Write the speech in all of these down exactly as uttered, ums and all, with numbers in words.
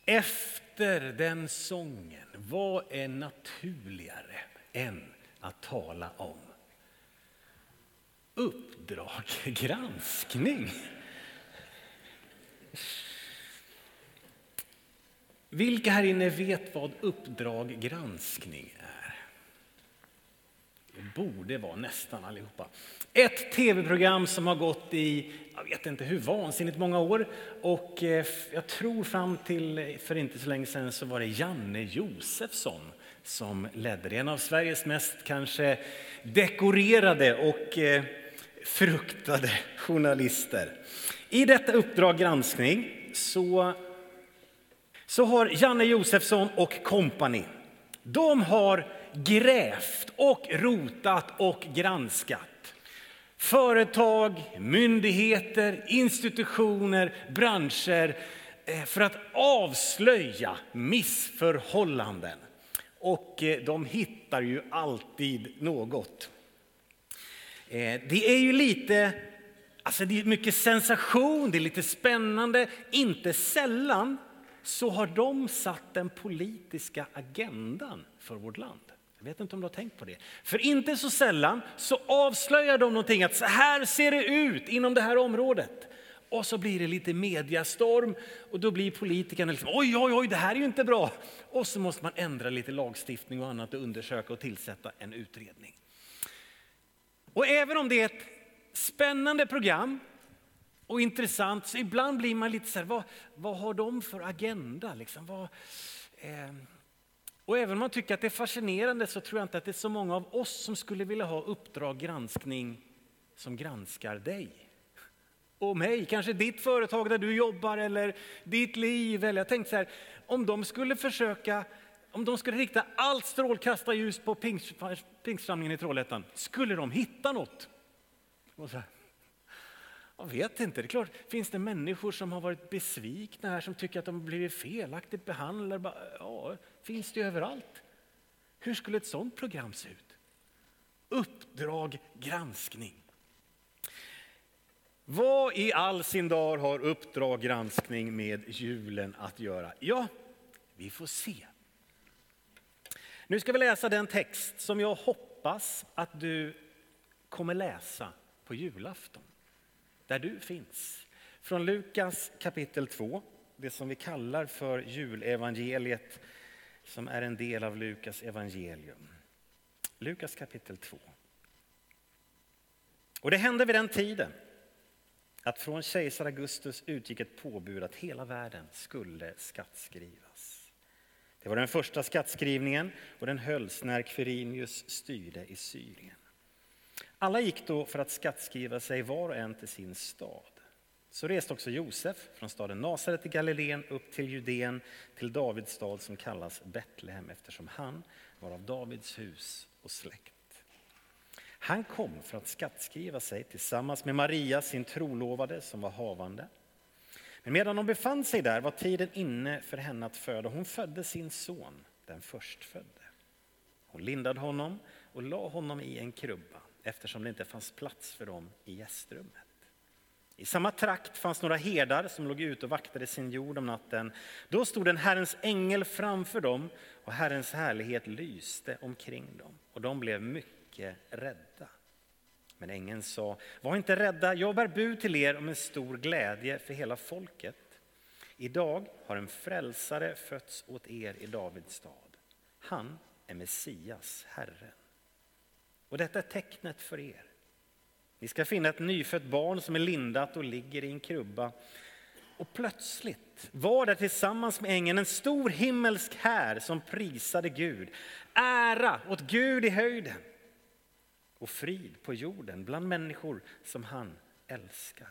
Efter den sången, vad är naturligare än att tala om Uppdrag granskning? Vilka här inne vet vad Uppdrag granskning är? Det borde vara nästan allihopa. Ett tv-program som har gått i, jag vet inte hur vansinnigt många år. Och jag tror fram till för inte så länge sedan så var det Janne Josefsson som ledde det. En av Sveriges mest kanske dekorerade och fruktade journalister. I detta Uppdrag granskning så, så har Janne Josefsson och kompani. De har grävt och rotat och granskat företag, myndigheter, institutioner, branscher för att avslöja missförhållanden. Och de hittar ju alltid något. Det är ju lite, alltså det är mycket sensation, det är lite spännande. Inte sällan så har de satt den politiska agendan för vårt land. Jag vet inte om du har tänkt på det. För inte så sällan så avslöjar de någonting, att så här ser det ut inom det här området. Och så blir det lite mediastorm och då blir politikerna liksom, oj oj oj, det här är ju inte bra. Och så måste man ändra lite lagstiftning och annat och undersöka och tillsätta en utredning. Och även om det är ett spännande program och intressant, så ibland blir man lite så här, vad, vad har de för agenda? Liksom, vad, eh, och även om man tycker att det är fascinerande, så tror jag inte att det är så många av oss som skulle vilja ha Uppdrag granskning som granskar dig. Och mig, kanske ditt företag där du jobbar eller ditt liv. Eller jag tänkte så här, om de skulle försöka, om de skulle rikta allt strålkastarljus på pingstförsamlingen i Trollhättan, skulle de hitta något? Och så här, jag vet inte, det är klart, finns det människor som har varit besvikna här, som tycker att de har blivit felaktigt behandlade? Ja, finns det överallt. Hur skulle ett sådant program se ut? Uppdrag granskning. Vad i all sin dar har Uppdrag granskning med julen att göra? Ja, vi får se. Nu ska vi läsa den text som jag hoppas att du kommer läsa på julafton. Där du finns. Från Lukas kapitel två, det som vi kallar för julevangeliet, som är en del av Lukas evangelium. Lukas kapitel två. Och det hände vid den tiden att från kejsar Augustus utgick ett påbud att hela världen skulle skattskrivas. Det var den första skattskrivningen och den hölls när Quirinius styrde i Syrien. Alla gick då för att skattskriva sig var och en till sin stad. Så reste också Josef från staden Nasaret i Galileen upp till Judeen, till Davids stad som kallas Betlehem, eftersom han var av Davids hus och släkt. Han kom för att skattskriva sig tillsammans med Maria, sin trolovade, som var havande. Men medan de befann sig där var tiden inne för henne att föda. Hon födde sin son, den förstfödde. Hon lindade honom och la honom i en krubba, eftersom det inte fanns plats för dem i gästrummet. I samma trakt fanns några herdar som låg ute och vaktade sin jord om natten. Då stod en Herrens ängel framför dem och Herrens härlighet lyste omkring dem. Och de blev mycket rädda. Men ängeln sa, var inte rädda, jag bär bud till er om en stor glädje för hela folket. Idag har en frälsare fötts åt er i Davids stad. Han är Messias, Herren. Och detta är tecknet för er. Ni ska finna ett nyfött barn som är lindat och ligger i en krubba. Och plötsligt var det tillsammans med ängeln en stor himmelsk här som prisade Gud. Ära åt Gud i höjden och frid på jorden bland människor som han älskar.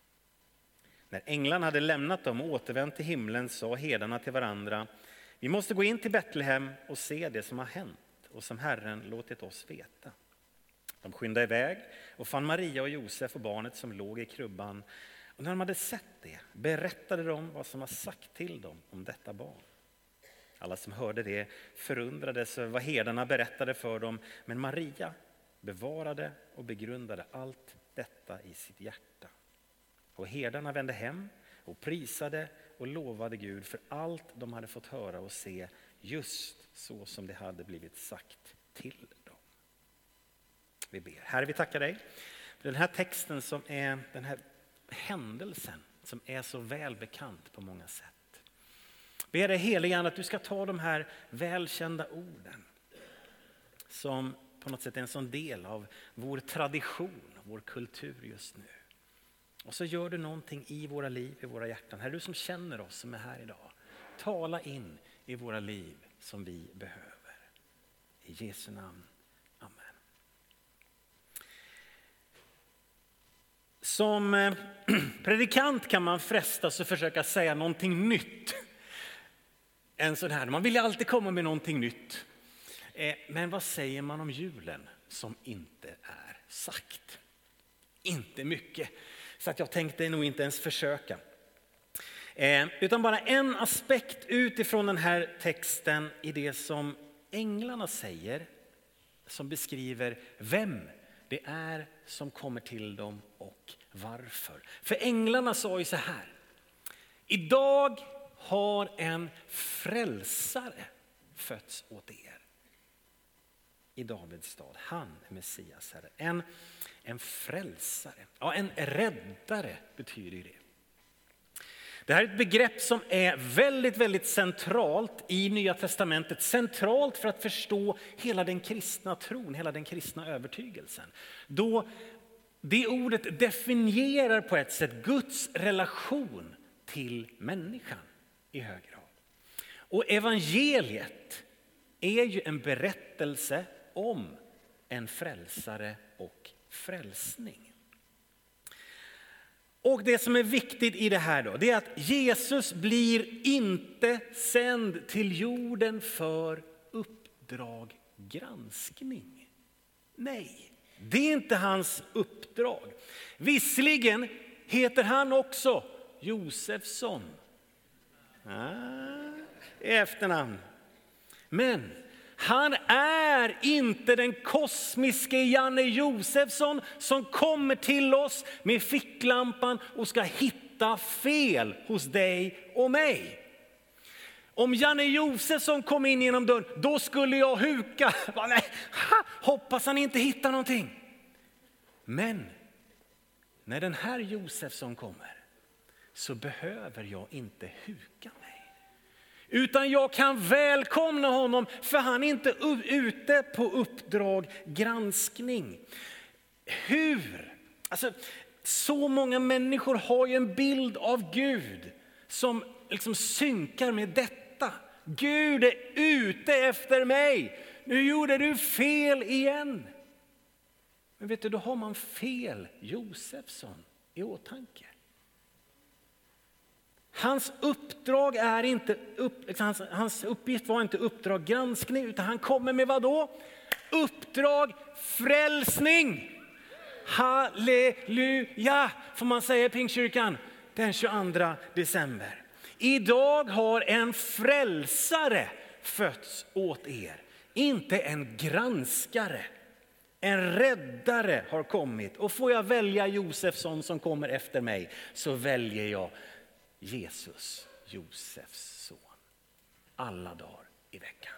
När änglarna hade lämnat dem och återvänt till himlen sa herdarna till varandra, vi måste gå in till Betlehem och se det som har hänt och som Herren låtit oss veta. De skyndade iväg och fann Maria och Josef och barnet som låg i krubban. Och när de hade sett det berättade de vad som var sagt till dem om detta barn. Alla som hörde det förundrades över vad herdarna berättade för dem. Men Maria bevarade och begrundade allt detta i sitt hjärta. Och herdarna vände hem och prisade och lovade Gud för allt de hade fått höra och se, just så som det hade blivit sagt till dem. Vi ber. Herre, vi tackar dig för den här texten som är den här händelsen som är så välbekant på många sätt. Ber dig helige Ande att du ska ta de här välkända orden som på något sätt är en sån del av vår tradition, vår kultur just nu. Och så gör du någonting i våra liv, i våra hjärtan. Herre, du som känner oss som är här idag, tala in i våra liv som vi behöver. I Jesu namn. Amen. Som predikant kan man frestas att försöka säga någonting nytt. En sån här, man vill ju alltid komma med någonting nytt. Men vad säger man om julen som inte är sagt? Inte mycket. Så att jag tänkte nog inte ens försöka. Utan bara en aspekt utifrån den här texten i det som änglarna säger. Som beskriver vem det är som kommer till dem och varför. För änglarna sa ju så här: idag har en frälsare fötts åt er i Davids stad. Han är Messias, Herre. En, en frälsare, ja, en räddare betyder det. Det här är ett begrepp som är väldigt, väldigt centralt i Nya testamentet. Centralt för att förstå hela den kristna tron, hela den kristna övertygelsen. Då det ordet definierar på ett sätt Guds relation till människan i hög grad. Och evangeliet är ju en berättelse om en frälsare och frälsning. Och det som är viktigt i det här då, det är att Jesus blir inte sänd till jorden för uppdrag granskning. Nej, det är inte hans uppdrag. Visserligen heter han också Josefsson. Ah, i efternamn. Men han är inte den kosmiske Janne Josefsson som kommer till oss med ficklampan och ska hitta fel hos dig och mig. Om Janne Josefsson kom in genom dörren, då skulle jag huka. Nej, hoppas han inte hittar någonting. Men när den här Josefsson kommer så behöver jag inte huka mig. Utan jag kan välkomna honom, för han är inte ute på uppdrag granskning. Hur? Alltså, så många människor har ju en bild av Gud som liksom synkar med detta. Gud är ute efter mig. Nu gjorde du fel igen. Men vet du, då har man fel Josefsson i åtanke. Hans uppdrag är inte upp, hans, hans uppgift var inte uppdrag granskning, utan han kommer med vad då? Uppdrag frälsning. Halleluja, får man säga i Pingstkyrkan den tjugoandra december. Idag har en frälsare fötts åt er, inte en granskare. En räddare har kommit, och får jag välja Josefsson som kommer efter mig, så väljer jag Jesus, Josefs son, alla dagar i veckan.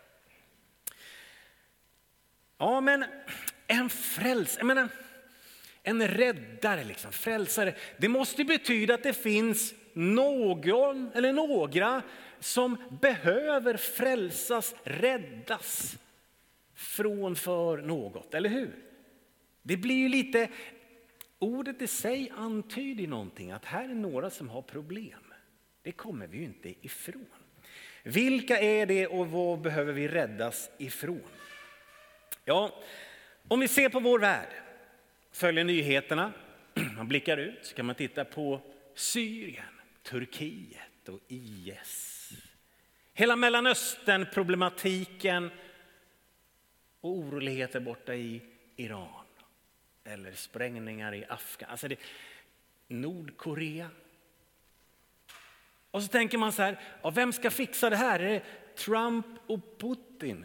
Ja, men en fräls, jag menar, en räddare, liksom, frälsare, det måste betyda att det finns någon eller några som behöver frälsas, räddas från för något, eller hur? Det blir ju lite, ordet i sig antyder någonting, att här är några som har problem. Det kommer vi ju inte ifrån. Vilka är det och vad behöver vi räddas ifrån? Ja, om vi ser på vår värld, följer nyheterna, man blickar ut, så kan man titta på Syrien, Turkiet och I S. Hela Mellanöstern, problematiken och oroligheter borta i Iran. Eller sprängningar i Afghanistan, alltså det, Nordkorea. Och så tänker man så här, ja, vem ska fixa det här? Är det Trump och Putin?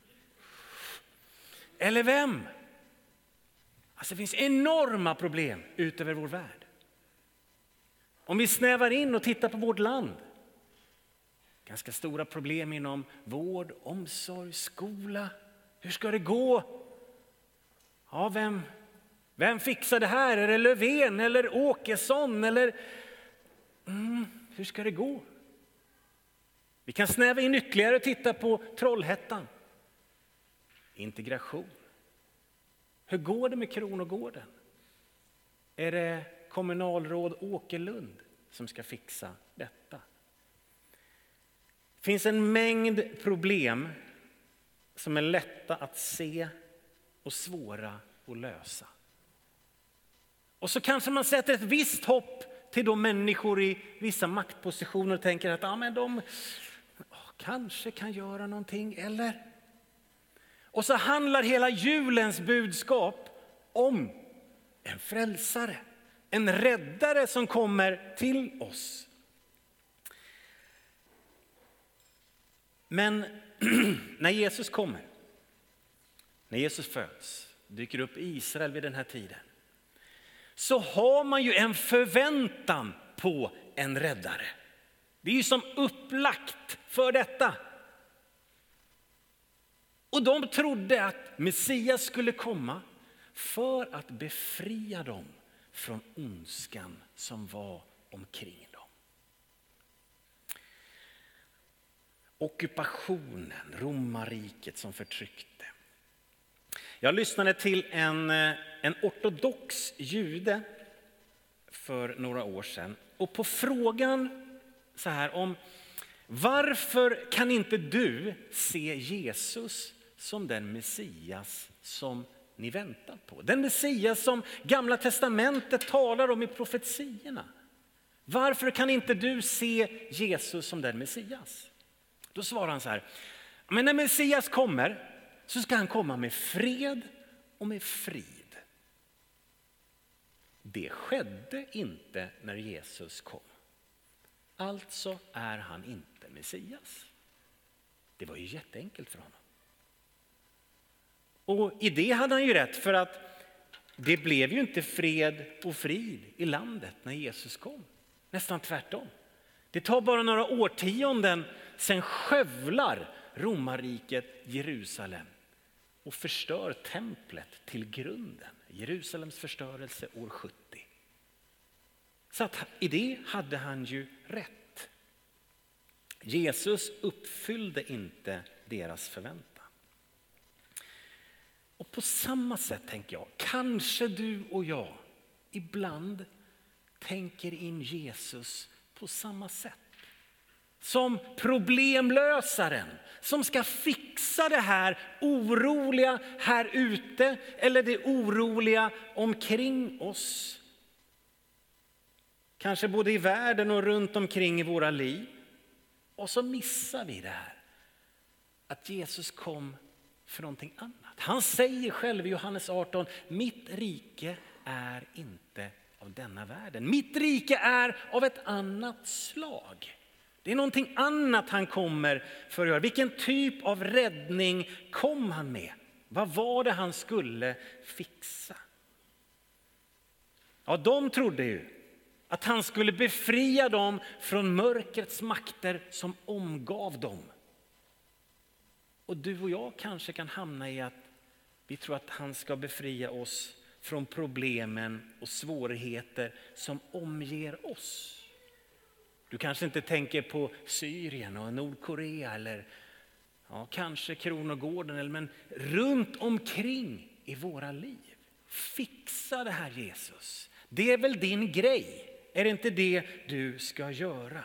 Eller vem? Alltså det finns enorma problem utöver vår värld. Om vi snävar in och tittar på vårt land. Ganska stora problem inom vård, omsorg, skola. Hur ska det gå? Ja, vem, vem fixar det här? Är det Löfven eller Åkesson? Eller, mm, hur ska det gå? Vi kan snäva in ytterligare och titta på Trollhättan. Integration. Hur går det med Kronogården? Är det kommunalråd Åkerlund som ska fixa detta? Det finns en mängd problem som är lätta att se och svåra att lösa. Och så kanske man sätter ett visst hopp till de människor i vissa maktpositioner och tänker att ja, men de oh, kanske kan göra någonting, eller? Och så handlar hela julens budskap om en frälsare, en räddare som kommer till oss. Men när Jesus kommer, när Jesus föds, dyker upp i Israel vid den här tiden, så har man ju en förväntan på en räddare. Det är ju som upplagt för detta. Och de trodde att Messias skulle komma för att befria dem från ondskan som var omkring dem. Ockupationen, romarriket som förtryckte. Jag lyssnade till en, en ortodox jude för några år sedan. Och på frågan så här om varför kan inte du se Jesus som den Messias som ni väntar på? Den Messias som Gamla testamentet talar om i profetierna. Varför kan inte du se Jesus som den Messias? Då svarar han så här: men när Messias kommer så ska han komma med fred och med frid. Det skedde inte när Jesus kom. Alltså är han inte Messias. Det var ju jätteenkelt för honom. Och i det hade han ju rätt, för att det blev ju inte fred och frid i landet när Jesus kom. Nästan tvärtom. Det tar bara några årtionden, sen skövlar romarriket Jerusalem och förstör templet till grunden. Jerusalems förstörelse år sjuttio. Så att i det hade han ju rätt. Jesus uppfyllde inte deras förväntan. Och på samma sätt tänker jag, kanske du och jag ibland tänker in Jesus på samma sätt. Som problemlösaren som ska fixa det här oroliga här ute eller det oroliga omkring oss. Kanske både i världen och runt omkring i våra liv. Och så missar vi det här. Att Jesus kom för någonting annat. Han säger själv i Johannes arton, mitt rike är inte av denna världen. Mitt rike är av ett annat slag. Det är någonting annat han kommer för att göra. Vilken typ av räddning kom han med? Vad var det han skulle fixa? Ja, de trodde ju att han skulle befria dem från mörkrets makter som omgav dem. Och du och jag kanske kan hamna i att vi tror att han ska befria oss från problemen och svårigheter som omger oss. Du kanske inte tänker på Syrien och Nordkorea eller ja, kanske Kronogården, eller, men runt omkring i våra liv. Fixa det här Jesus. Det är väl din grej. Är det inte det du ska göra?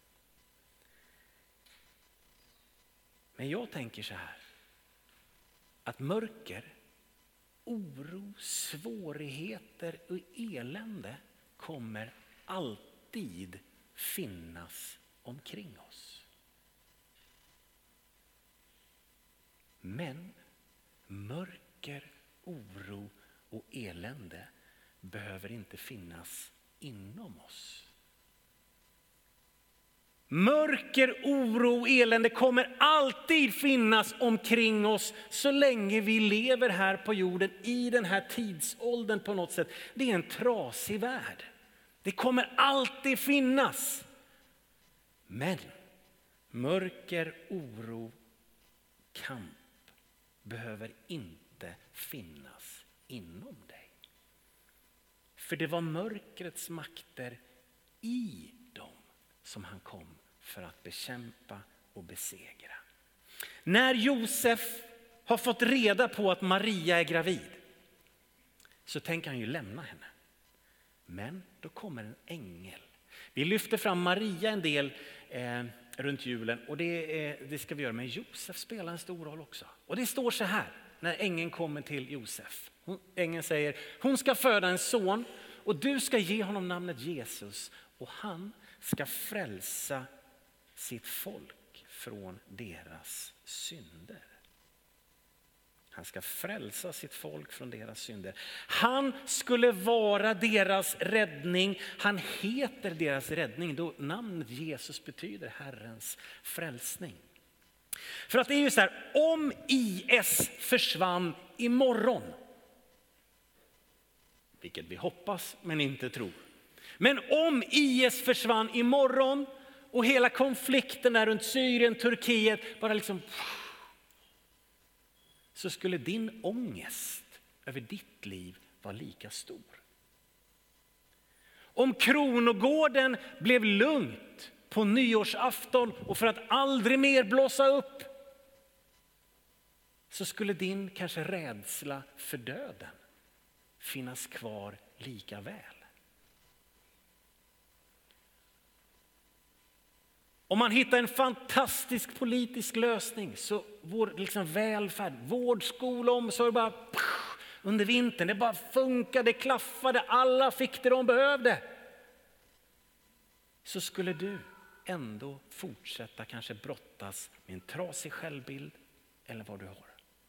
Men jag tänker så här. Att mörker, oro, svårigheter och elände kommer alltid finnas omkring oss. Men mörker, oro och elände behöver inte finnas inom oss. Mörker, oro och elände kommer alltid finnas omkring oss så länge vi lever här på jorden i den här tidsåldern på något sätt. Det är en trasig värld. Det Det kommer alltid finnas. Men mörker, oro, kamp behöver inte finnas inom dig. För det var mörkrets makter i dem som han kom för att bekämpa och besegra. När Josef har fått reda på att Maria är gravid så tänker han ju lämna henne. Men då kommer en ängel. Vi lyfter fram Maria en del eh, runt julen och det, är, det ska vi göra. Men Josef spelar en stor roll också. Och det står så här när ängeln kommer till Josef. Hon, ängeln säger, hon ska föda en son och du ska ge honom namnet Jesus. Och han ska frälsa sitt folk från deras synder. Han ska frälsa sitt folk från deras synder. Han skulle vara deras räddning. Han heter deras räddning. Då namnet Jesus betyder Herrens frälsning. För att det är ju så här, om I S försvann imorgon, vilket vi hoppas men inte tror. Men om I S försvann imorgon och hela konflikten där runt Syrien, Turkiet bara liksom, så skulle din ångest över ditt liv vara lika stor. Om Kronogården blev lugnt på nyårsafton och för att aldrig mer blåsa upp, så skulle din kanske rädsla för döden finnas kvar lika väl. Om man hittar en fantastisk politisk lösning så vår liksom välfärd, vård, skola, omsorg bara pff, under vintern, det bara funkade, det klaffade, alla fick det de behövde. Så skulle du ändå fortsätta kanske brottas med en trasig självbild eller vad du har.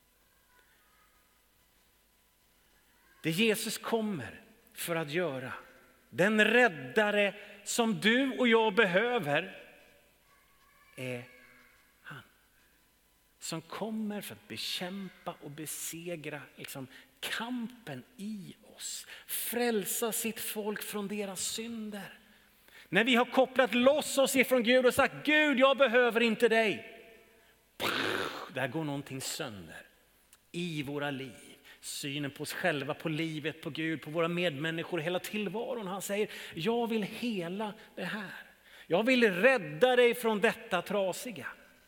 Det Jesus kommer för att göra, den räddare som du och jag behöver, är han. Som kommer för att bekämpa och besegra liksom, kampen i oss. Frälsa sitt folk från deras synder. När vi har kopplat loss oss ifrån Gud och sagt, Gud jag behöver inte dig. Där går någonting sönder i våra liv. Synen på oss själva, på livet, på Gud, på våra medmänniskor, hela tillvaron. Han säger, jag vill hela det här. Jag vill rädda dig från detta trasiga.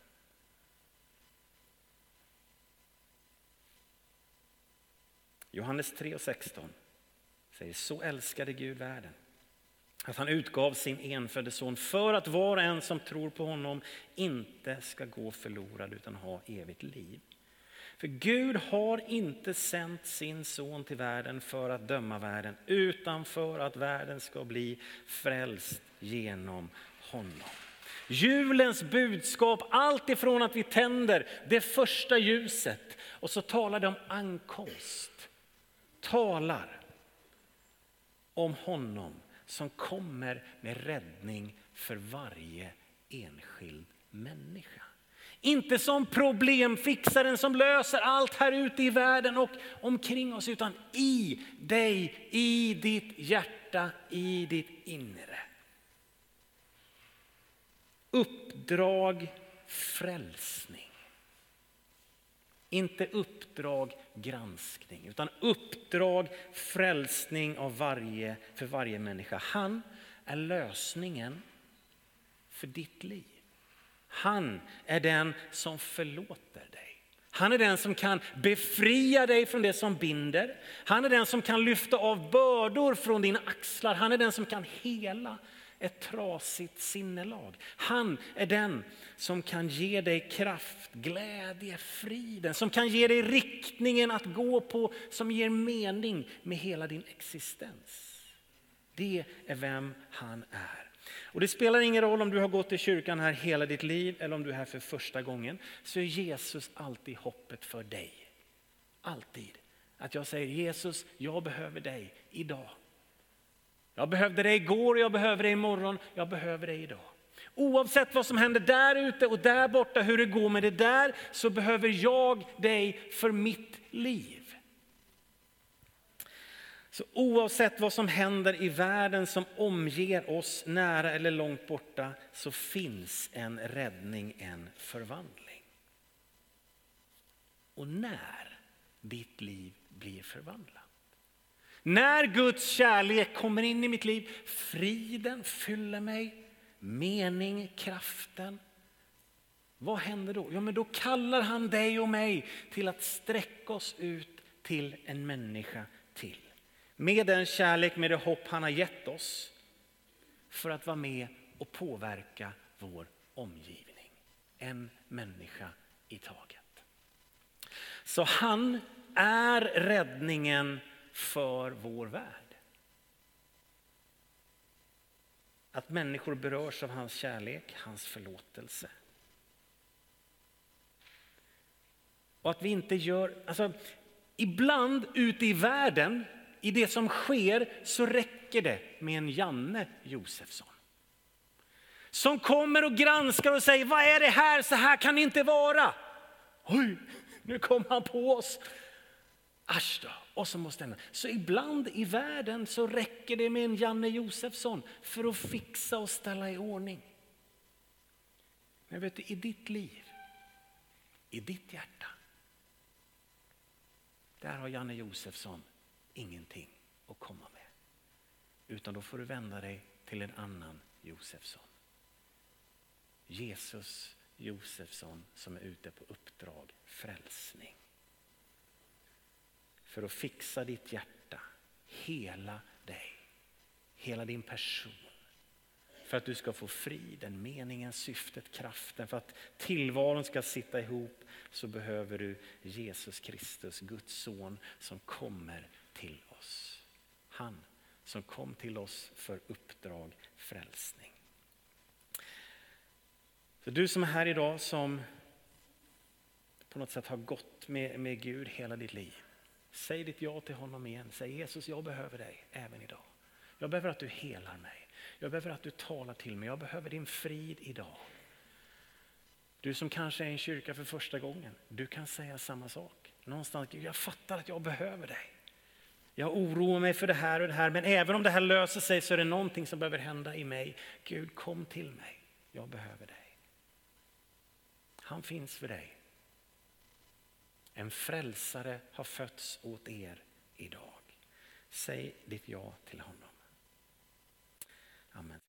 Johannes tre och sexton säger, så älskade Gud världen att han utgav sin enfödde son för att var och en som tror på honom inte ska gå förlorad utan ha evigt liv. För Gud har inte sänt sin son till världen för att döma världen utan för att världen ska bli frälst genom honom. Julens budskap, allt ifrån att vi tänder det första ljuset och så talar det om ankomst, talar om honom som kommer med räddning för varje enskild människa. Inte som problemfixaren som löser allt här ute i världen och omkring oss, utan i dig, i ditt hjärta, i ditt inre. Uppdrag frälsning. Inte uppdrag granskning, utan uppdrag frälsning av varje, för varje människa. Han är lösningen för ditt liv. Han är den som förlåter dig. Han är den som kan befria dig från det som binder. Han är den som kan lyfta av bördor från dina axlar. Han är den som kan hela ett trasigt sinnelag. Han är den som kan ge dig kraft, glädje, friden. Som kan ge dig riktningen att gå på, som ger mening med hela din existens. Det är vem han är. Och det spelar ingen roll om du har gått i kyrkan här hela ditt liv eller om du är här för första gången, så är Jesus alltid hoppet för dig. Alltid. Att jag säger, Jesus, jag behöver dig idag. Jag behövde dig igår, jag behöver dig imorgon, jag behöver dig idag. Oavsett vad som händer där ute och där borta, hur det går med det där, så behöver jag dig för mitt liv. Så oavsett vad som händer i världen som omger oss nära eller långt borta, så finns en räddning, en förvandling. Och när ditt liv blir förvandlat, när Guds kärlek kommer in i mitt liv, friden fyller mig, mening, kraften, vad händer då? Ja, men då kallar han dig och mig till att sträcka oss ut till en människa till. Med den kärlek, med det hopp han har gett oss, för att vara med och påverka vår omgivning. En människa i taget. Så han är räddningen för vår värld. Att människor berörs av hans kärlek, hans förlåtelse. Och att vi inte gör, alltså ibland ute i världen, i det som sker, så räcker det med en Janne Josefsson. Som kommer och granskar och säger, vad är det här? Så här kan det inte vara. Oj, nu kom han på oss. Asch då. Och så måste den. Så ibland i världen så räcker det med en Janne Josefsson för att fixa och ställa i ordning. Men vet du, i ditt liv, i ditt hjärta, där har Janne Josefsson ingenting att komma med. Utan då får du vända dig till en annan Josefsson. Jesus Josefsson som är ute på uppdrag, frälsning. För att fixa ditt hjärta, hela dig, hela din person. För att du ska få friden, meningen, syftet, kraften. För att tillvaron ska sitta ihop, så behöver du Jesus Kristus, Guds son, som kommer till oss. Han som kom till oss för uppdrag, frälsning. Så du som är här idag, som på något sätt har gått med, med Gud hela ditt liv. Säg ditt ja till honom igen. Säg, Jesus, jag behöver dig även idag. Jag behöver att du helar mig. Jag behöver att du talar till mig. Jag behöver din frid idag. Du som kanske är i en kyrka för första gången, du kan säga samma sak. Någonstans, jag fattar att jag behöver dig. Jag oroar mig för det här och det här, men även om det här löser sig så är det någonting som behöver hända i mig. Gud, kom till mig. Jag behöver dig. Han finns för dig. En frälsare har fötts åt er idag. Säg ditt ja till honom. Amen.